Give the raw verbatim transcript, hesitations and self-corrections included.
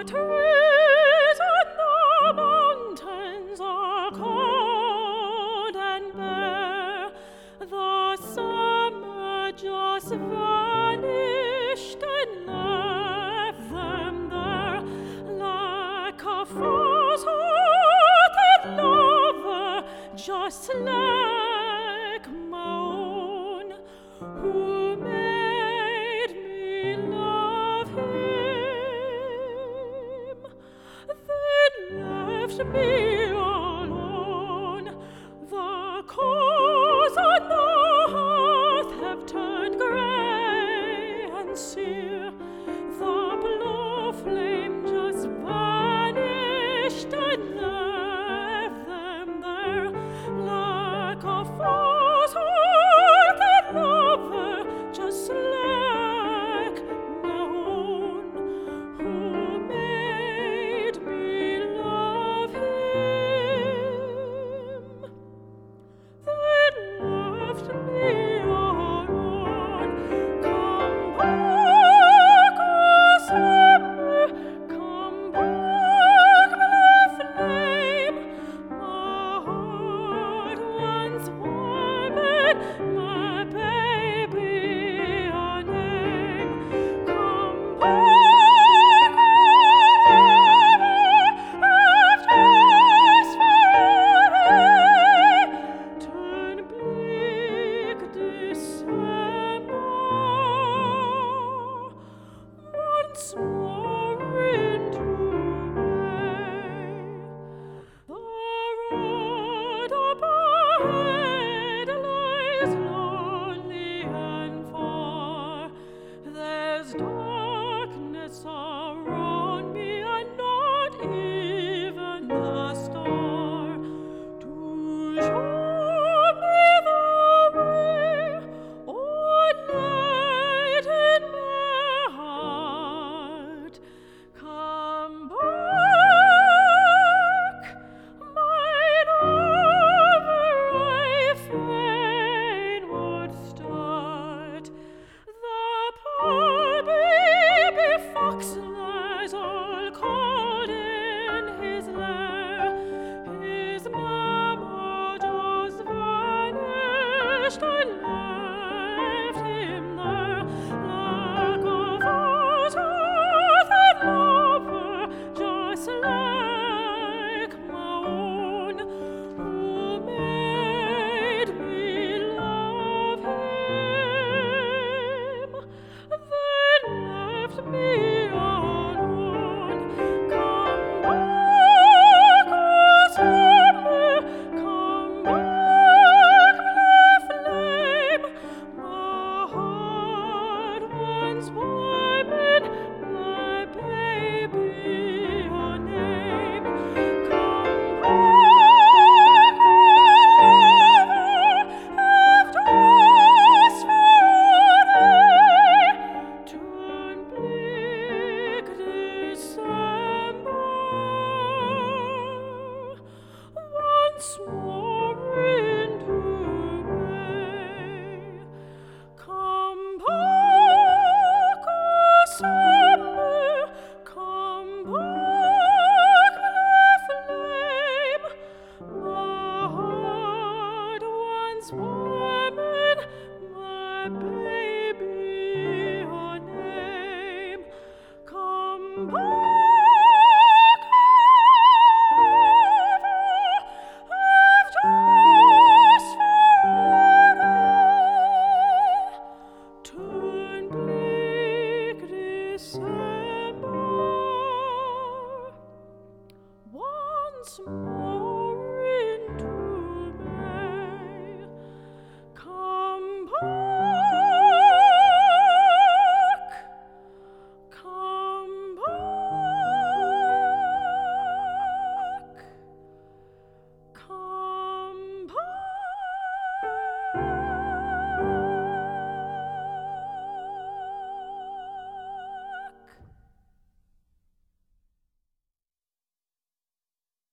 trees on the mountains are cold and bare. The summer just vanished and left them there, like a frost-hearted lover, just like my own, who made me love him, then left me alone. The coals on the hearth have turned grey and sere. The blue flame just vanished and left them there, like a frost-hearted lover, just like my own, who made me love him, then left me alone. Come back, O summer, come back, blue flame, my heart once warm and my baby a name. Come back, after spring, turn bleak December, once more into May. The road up ahead lies lonely and far. There's darkness around me and not even a star to show me the way, or light in my heart. Come back, mine over I fain would start. The poor baby fox lies all cold in his lair. His mamma just vanished and left him there, like a frost-hearted lover, just like my own, who made me love him, then left me alone. Come back, O summer, come back, blue flame, my heart once warm and my baby a name. Come back, after spring, turn bleak December, once more into May. Come back, O summer, come back, blue flame, my heart once warm and my baby a name. Come back, after spring, turn bleak December, once more.